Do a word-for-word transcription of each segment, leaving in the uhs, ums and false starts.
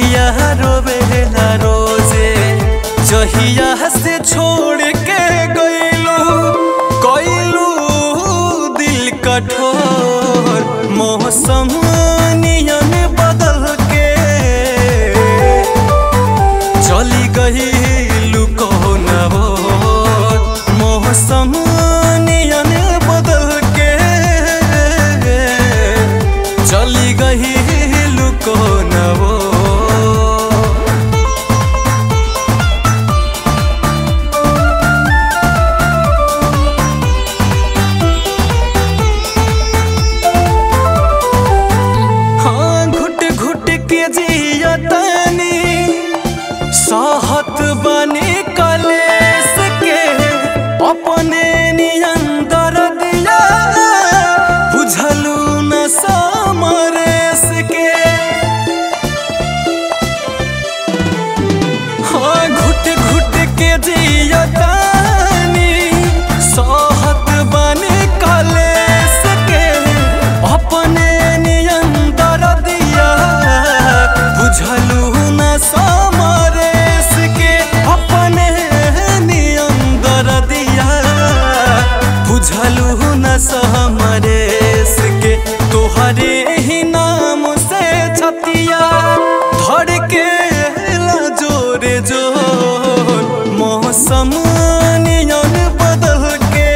अखिया रोवेला रोजे जहिया से छोड़ के गइलू गइलू दिल कठोर मौसम नियन बदल के चली गइलू कौन ओर मौसम नियन बदल के चली गइलू कौन ओर। साहत बनी कलेस के अपने नियंदर दिया बुझलू न समरेस के। हाँ घुट घुट के जियतानी साहत बनी कलेस के अपने नियंदर दिया बुझलू न समरेस के अपने नियंदर दिया बुझलू न समरेस के। तोहरे ही नाम से छतिया धर के जोरे जोर मौसम नियन बदल के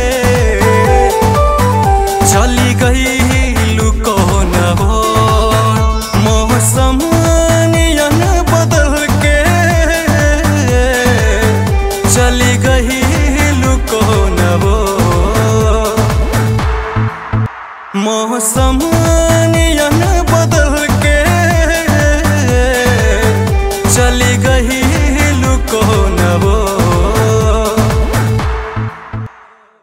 चली गइलू कौन ओर मौसम नियन बदल के चली गइलू कौन ओर मौसम नियन बदल के चली गइलू कौन ओर।